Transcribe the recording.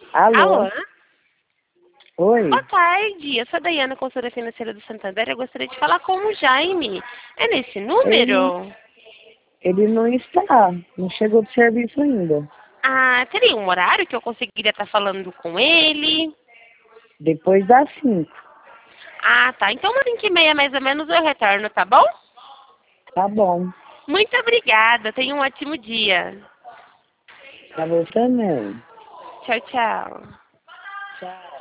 Alô? Alô? Oi? Boa tarde, eu sou a Daiana, consultora financeira do Santander. Eu gostaria de falar com o Jaime. É nesse Ele, número? ele não está, não chegou do serviço ainda. Ah, teria um horário que eu conseguiria estar falando com ele? Depois das 5. Ah, tá. Então, umas 5h30 mais ou menos eu retorno, tá bom? Tá bom. Muito obrigada. Tenha um ótimo dia. Pra você também. Tchau, tchau. Tchau.